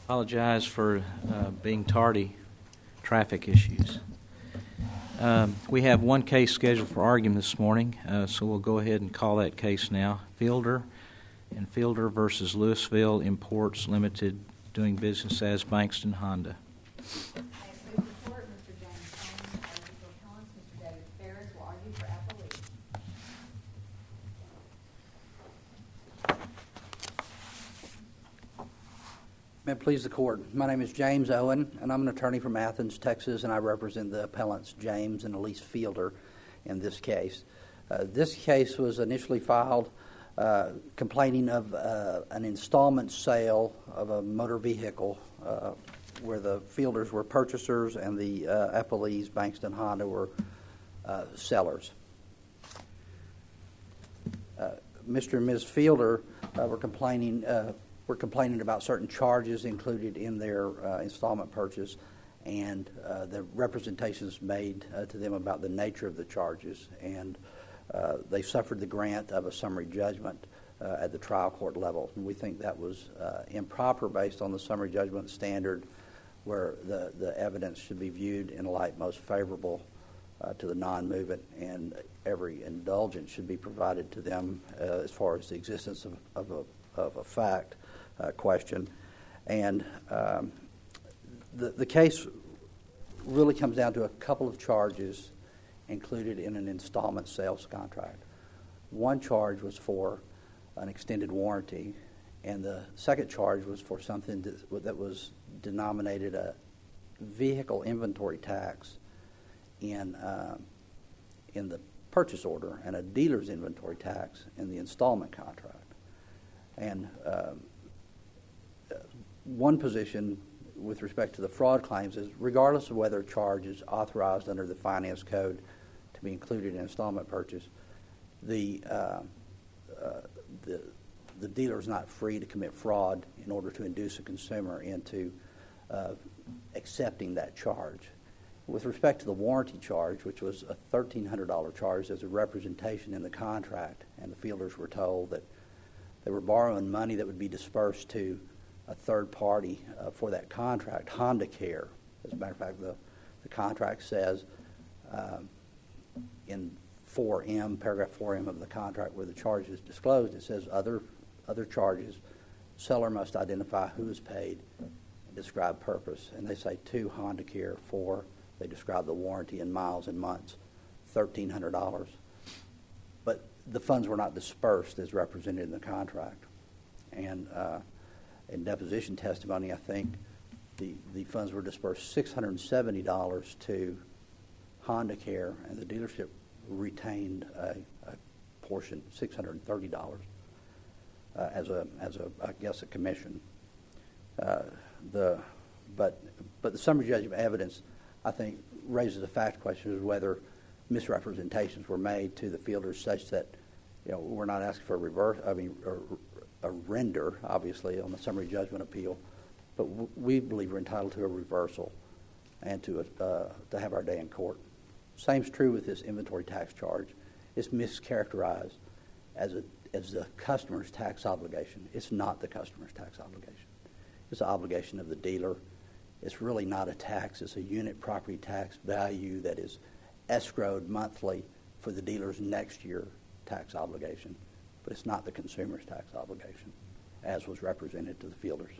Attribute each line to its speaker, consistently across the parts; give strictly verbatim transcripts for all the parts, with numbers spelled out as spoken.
Speaker 1: Apologize for uh, being tardy, traffic issues. Um, we have one case scheduled for argument this morning, uh, so we'll go ahead and call that case now. Fielder and Fielder versus Louisville Imports Limited, doing business as Bankston Honda.
Speaker 2: May it please the court. My name is James Owen, and I'm an attorney from Athens, Texas, and I represent the appellants James and Elise Fielder in this case. Uh, this case was initially filed uh, complaining of uh, an installment sale of a motor vehicle uh, where the Fielders were purchasers and the uh, appellees, Bankston Honda, were uh, sellers. Uh, Mister and Miz Fielder uh, were complaining uh, We're complaining about certain charges included in their uh, installment purchase and uh, the representations made uh, to them about the nature of the charges. And uh, they suffered the grant of a summary judgment uh, at the trial court level. And we think that was uh, improper based on the summary judgment standard, where the, the evidence should be viewed in a light most favorable uh, to the non-movement, and every indulgence should be provided to them uh, as far as the existence of, of, a, of a fact. Uh, question. And um, the, the case really comes down to a couple of charges included in an installment sales contract. One charge was for an extended warranty, and the second charge was for something that, that was denominated a vehicle inventory tax in, uh, in the purchase order and a dealer's inventory tax in the installment contract. And um, One position with respect to the fraud claims is, regardless of whether a charge is authorized under the finance code to be included in installment purchase, the uh, uh, the the dealer is not free to commit fraud in order to induce a consumer into uh, accepting that charge. With respect to the warranty charge, which was a thirteen hundred dollars charge as a representation in the contract, and the Fielders were told that they were borrowing money that would be dispersed to a third party uh, for that contract, Honda Care. As a matter of fact, the, the contract says um, in four M, paragraph four M of the contract where the charge is disclosed, it says other other charges, seller must identify who is paid and describe purpose. And they say to Honda Care, for, they describe the warranty in miles and months, thirteen hundred dollars. But the funds were not dispersed as represented in the contract. And uh, in deposition testimony, I think the, the funds were dispersed six hundred seventy dollars to Honda Care, and the dealership retained a, a portion, six hundred thirty dollars, uh, as a as a I guess a commission. Uh, the but but the summary judgment evidence, I think, raises a fact question of whether misrepresentations were made to the Fielders such that, you know, we're not asking for a reverse. I mean. Or, a render, obviously, on the summary judgment appeal, but w- we believe we're entitled to a reversal and to a, uh, to have our day in court. Same's true with this inventory tax charge. It's mischaracterized as a as the customer's tax obligation. It's not the customer's tax obligation. It's an obligation of the dealer. It's really not a tax. It's a unit property tax value that is escrowed monthly for the dealer's next year tax obligation. But it's not the consumer's tax obligation, as was represented to the Fielders.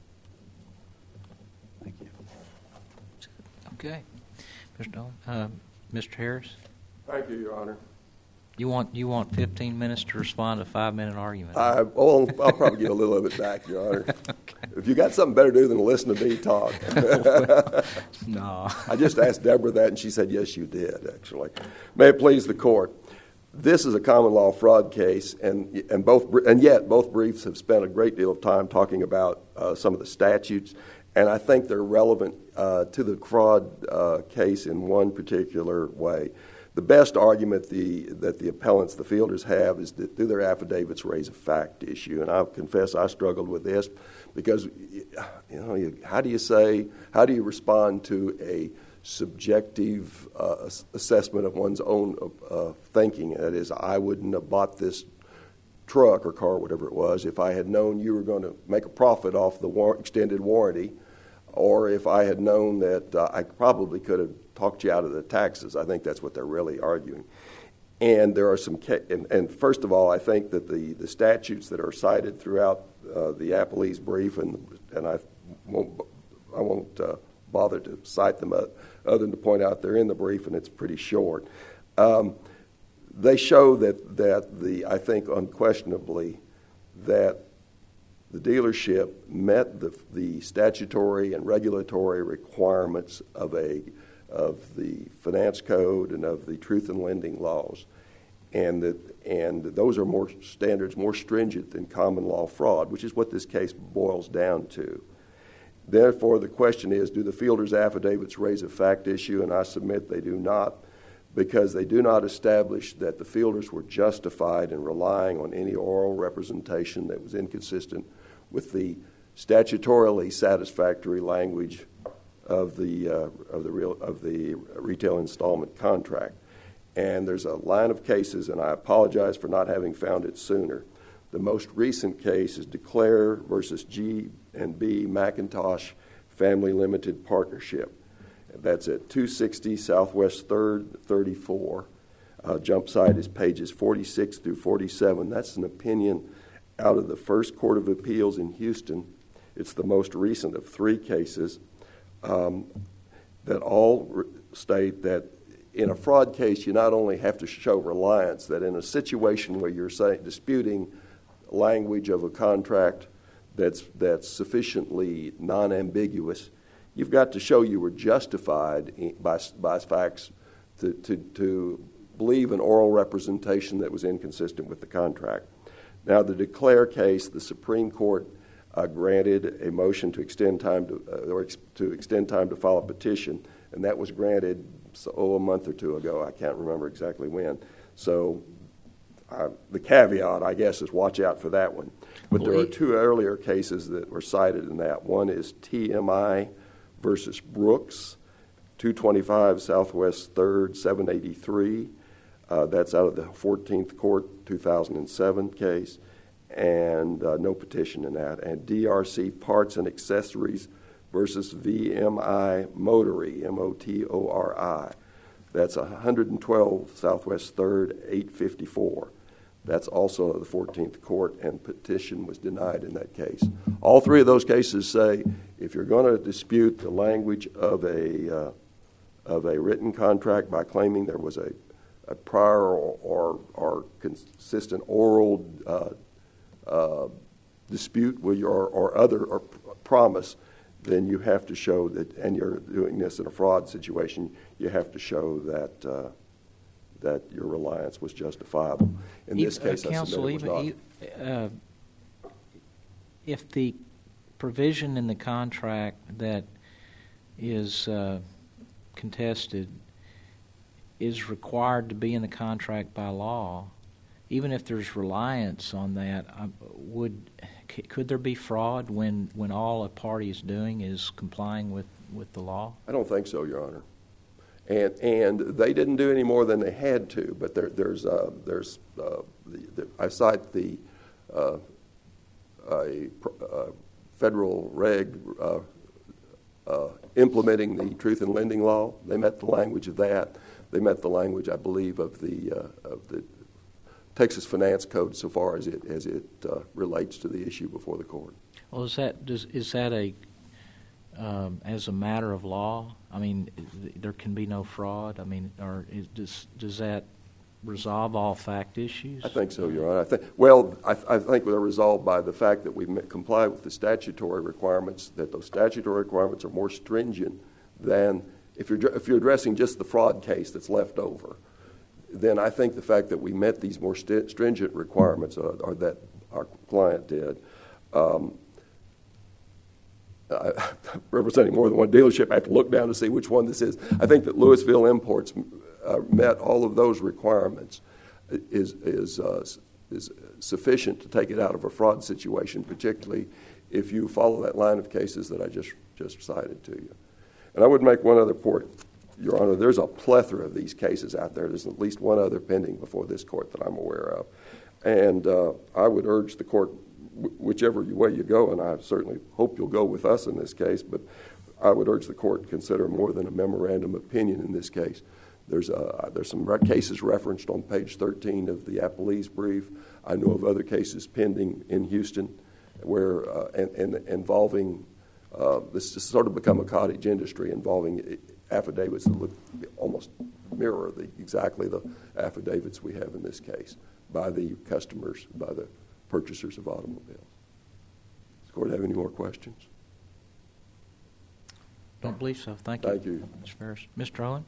Speaker 2: Thank you.
Speaker 1: Okay. Mister Dolan, uh, Mister Harris?
Speaker 3: Thank you, Your Honor.
Speaker 1: You want you want fifteen minutes to respond to a five-minute argument?
Speaker 3: I, well, I'll probably give a little of it back, Your Honor. Okay. If you got something better to do than listen to me talk.
Speaker 1: No.
Speaker 3: I just asked Deborah that, and she said, yes, you did, actually. May it please the court. This is a common law fraud case, and and both and yet both briefs have spent a great deal of time talking about uh, some of the statutes, and I think they're relevant uh, to the fraud uh, case in one particular way. The best argument the that the appellants, the Fielders, have is that through their affidavits raise a fact issue, and I confess I struggled with this because, you know, you, how do you say, how do you respond to a subjective uh, assessment of one's own uh, thinking? That is, I wouldn't have bought this truck or car, whatever it was, if I had known you were going to make a profit off the war- extended warranty, or if I had known that uh, I probably could have talked you out of the taxes. I think that's what they're really arguing. And there are some, ca- and, and first of all, I think that the, the statutes that are cited throughout uh, the Appellee's brief, and and I won't I won't uh, bother to cite them uh, other than to point out they're in the brief, and it's pretty short. Um, they show that that the I think unquestionably that the dealership met the the statutory and regulatory requirements of a of the finance code and of the truth in lending laws, and that and those are more standards more stringent than common law fraud, which is what this case boils down to. Therefore, the question is, do the Fielder's affidavits raise a fact issue? And I submit they do not, because they do not establish that the Fielders were justified in relying on any oral representation that was inconsistent with the statutorily satisfactory language of the uh, of the real of the retail installment contract. And there's a line of cases, and I apologize for not having found it sooner. The most recent case is Declare versus G and B Macintosh Family Limited Partnership. That's at two sixty Southwest third, thirty-four. Uh, jump site is pages forty-six through forty-seven. That's an opinion out of the First Court of Appeals in Houston. It's the most recent of three cases um, that all re- state that in a fraud case, you not only have to show reliance, that in a situation where you're say, disputing language of a contract that's that's sufficiently non-ambiguous, you've got to show you were justified in, by by facts to, to to believe an oral representation that was inconsistent with the contract. Now, the Declare case, the Supreme Court uh, granted a motion to extend time to uh, or ex- to extend time to file a petition, and that was granted so, oh, a month or two ago. I can't remember exactly when. So uh, the caveat, I guess, is watch out for that one. But there are two earlier cases that were cited in that. One is T M I versus Brooks, two twenty-five Southwest third, seven eighty-three. Uh, that's out of the fourteenth Court, two thousand seven case, and uh, no petition in that. And D R C Parts and Accessories versus V M I Motory, M O T O R I. That's one twelve Southwest third, eight fifty-four. That's also the fourteenth Court, and petition was denied in that case. All three of those cases say if you're going to dispute the language of a uh, of a written contract by claiming there was a, a prior or, or, or consistent oral uh, uh, dispute with your or other or promise, then you have to show that, and you're doing this in a fraud situation, you have to show that uh, that your reliance was justifiable. In this case,
Speaker 1: uh,
Speaker 3: I
Speaker 1: Counsel,
Speaker 3: submit it was
Speaker 1: even,
Speaker 3: not.
Speaker 1: uh, if the provision in the contract that is uh, contested is required to be in the contract by law, even if there's reliance on that, uh, would could there be fraud when, when all a party is doing is complying with, with the law?
Speaker 3: I don't think so, Your Honor. And and they didn't do any more than they had to. But there, there's uh, there's uh, the, the, I cite the uh, a, a federal reg uh, uh, implementing the Truth in Lending law. They met the language of that. They met the language, I believe, of the uh, of the Texas Finance Code so far as it as it uh, relates to the issue before the court.
Speaker 1: Well, is that does is that a um, as a matter of law? I mean, there can be no fraud. I mean, or is, does does that resolve all fact issues?
Speaker 3: I think so, Your Honor. I think well, I, I think they're resolved by the fact that we comply with the statutory requirements. That those statutory requirements are more stringent than if you're if you're addressing just the fraud case that's left over. Then I think the fact that we met these more st- stringent requirements, uh, or that our client did, um, uh, representing more than one dealership, I have to look down to see which one this is. I think that Louisville Imports uh, met all of those requirements is is uh, is sufficient to take it out of a fraud situation, particularly if you follow that line of cases that I just just cited to you. And I would make one other point. Your Honor, there's a plethora of these cases out there. There's at least one other pending before this court that I'm aware of. And uh, I would urge the court, whichever way you go, and I certainly hope you'll go with us in this case, but I would urge the court to consider more than a memorandum opinion in this case. There's, uh, there's some re- cases referenced on page thirteen of the Appellee's brief. I know of other cases pending in Houston where uh, and, and involving, uh, this has sort of become a cottage industry involving affidavits that look almost mirror the, exactly the affidavits we have in this case by the customers, by the purchasers of automobiles. Does the court have any more questions?
Speaker 1: Don't believe so. Thank you.
Speaker 3: Thank you.
Speaker 1: Miz Ferris. Mister Owen?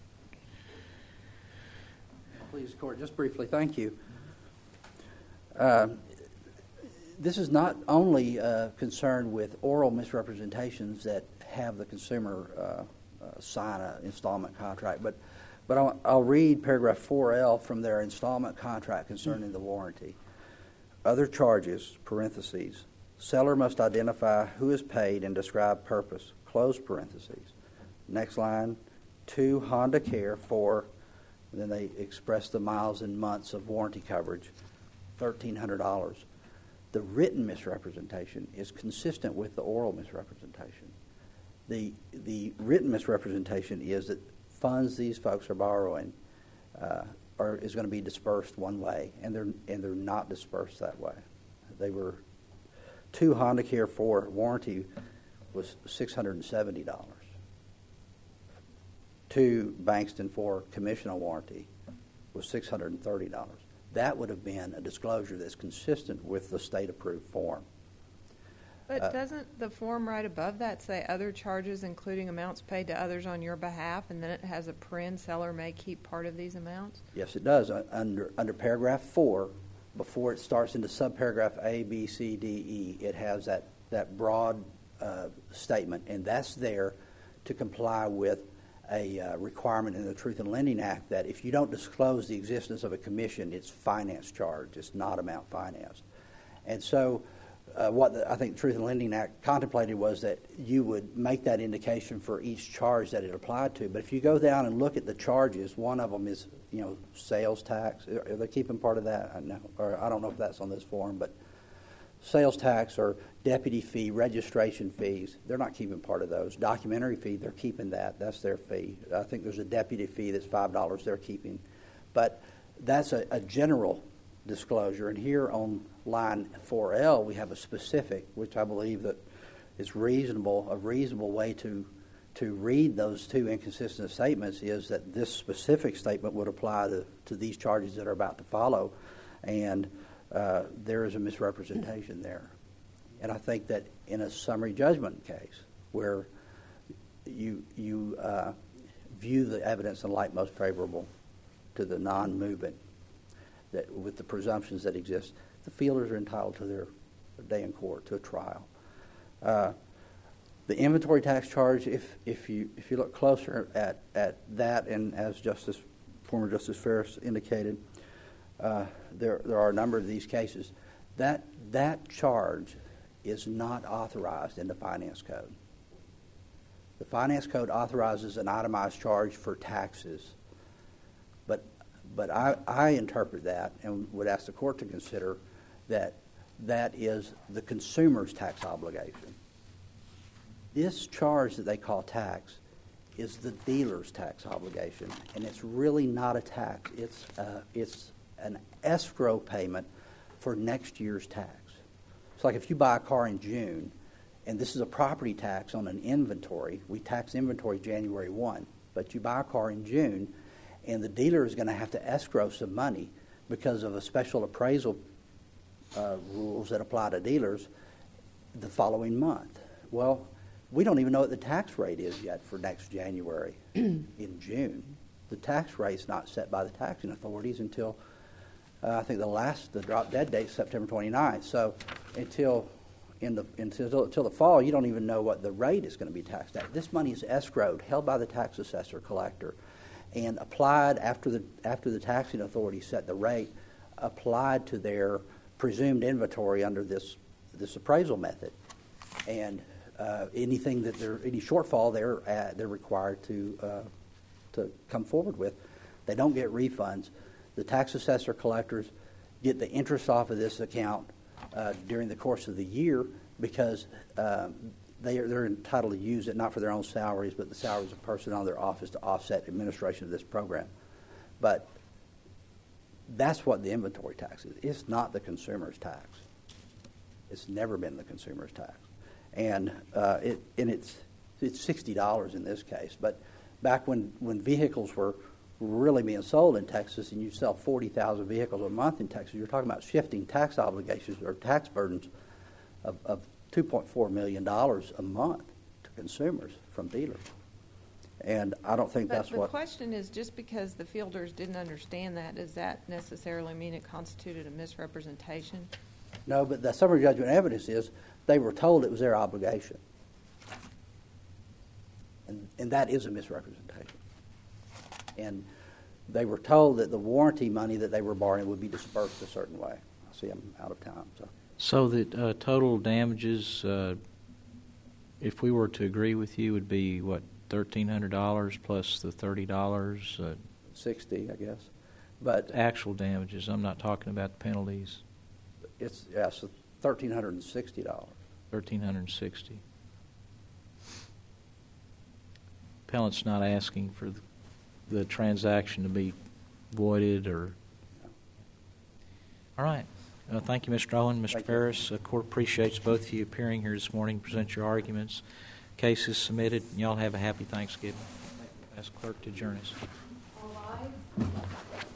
Speaker 2: Please, Court, just briefly, thank you. Uh, this is not only uh, concerned with oral misrepresentations that have the consumer uh, uh, sign an installment contract, but but I'll, I'll read paragraph four L from their installment contract concerning the warranty. Other charges, parentheses, seller must identify who is paid and describe purpose, close parentheses. Next line, to Honda Care for, and then they express the miles and months of warranty coverage, thirteen hundred dollars. The written misrepresentation is consistent with the oral misrepresentation. The, the written misrepresentation is that funds these folks are borrowing uh, are, is going to be dispersed one way, and they're, and they're not dispersed that way. They were, to Honda Care for warranty was six hundred seventy dollars. To Bankston for commissional warranty was six hundred thirty dollars. That would have been a disclosure that's consistent with the state-approved form.
Speaker 4: But
Speaker 2: Uh,
Speaker 4: doesn't the form right above that say other charges including amounts paid to others on your behalf, and then it has a paren, seller may keep part of these amounts?
Speaker 2: Yes, it does. Uh, Under under paragraph four, before it starts into subparagraph A, B, C, D, E, it has that, that broad uh, statement, and that's there to comply with a uh, requirement in the Truth in Lending Act that if you don't disclose the existence of a commission, it's finance charge. It's not amount financed. And so uh, what the, I think the Truth in Lending Act contemplated was that you would make that indication for each charge that it applied to. But if you go down and look at the charges, one of them is, you know, sales tax. Are they keeping part of that? I know, or I don't know if that's on this form, but sales tax or deputy fee, registration fees, they're not keeping part of those. Documentary fee, they're keeping that. That's their fee. I think there's a deputy fee that's five dollars they're keeping. But that's a, a general disclosure. And here on line four L, we have a specific, which I believe that is reasonable, a reasonable way to to read those two inconsistent statements is that this specific statement would apply to, to these charges that are about to follow. And uh, there is a misrepresentation there. And I think that in a summary judgment case where you you uh, view the evidence in light most favorable to the non-movement, that with the presumptions that exist, the fielders are entitled to their day in court, to a trial. Uh, the inventory tax charge, if if you if you look closer at, at that, and as Justice former Justice Ferris indicated, uh, there there are a number of these cases. That that charge is not authorized in the Finance Code. The Finance Code authorizes an itemized charge for taxes, but but I, I interpret that and would ask the court to consider that that is the consumer's tax obligation. This charge that they call tax is the dealer's tax obligation, and it's really not a tax. It's uh, it's an escrow payment for next year's tax. It's like if you buy a car in June, and this is a property tax on an inventory. We tax inventory January first, but you buy a car in June, and the dealer is going to have to escrow some money because of a special appraisal uh, rules that apply to dealers the following month. Well, we don't even know what the tax rate is yet for next January in June. The tax rate's not set by the taxing authorities until Uh, I think the last, the drop dead date is September twenty-ninth. So until in the until, until the fall, you don't even know what the rate is going to be taxed at. This money is escrowed, held by the tax assessor collector, and applied after the after the taxing authority set the rate, applied to their presumed inventory under this this appraisal method, and uh, anything that they're any shortfall they're at, they're required to uh, to come forward with. They don't get refunds. The tax assessor collectors get the interest off of this account uh, during the course of the year because um, they are, they're entitled to use it not for their own salaries, but the salaries of personnel in their office to offset administration of this program. But that's what the inventory tax is. It's not the consumer's tax. It's never been the consumer's tax, and uh, it and it's it's sixty dollars in this case. But back when, when vehicles were really being sold in Texas, and you sell forty thousand vehicles a month in Texas, you're talking about shifting tax obligations or tax burdens of, of two point four million dollars a month to consumers from dealers. And I don't think
Speaker 4: But
Speaker 2: that's
Speaker 4: the
Speaker 2: what.
Speaker 4: question is, just because the fielders didn't understand that, does that necessarily mean it constituted a misrepresentation?
Speaker 2: No, but the summary judgment evidence is they were told it was their obligation. And, and that is a misrepresentation. And they were told that the warranty money that they were borrowing would be dispersed a certain way. I see I'm out of time. So,
Speaker 1: So the uh, total damages, uh, if we were to agree with you, would be, what, thirteen hundred dollars plus the thirty dollars? Uh,
Speaker 2: sixty, I guess. But
Speaker 1: actual damages. I'm not talking about the penalties.
Speaker 2: it's yeah, so one thousand three hundred sixty dollars.
Speaker 1: one thousand three hundred sixty dollars. Appellant's not asking for the, the transaction to be voided or... All right. Uh, thank you, Mister Owen. Mister
Speaker 2: Thank you.
Speaker 1: Ferris, the court appreciates both of you appearing here this morning, present your arguments. Case is submitted. Y'all have a happy Thanksgiving. Ask clerk to adjourn us.
Speaker 4: All rise.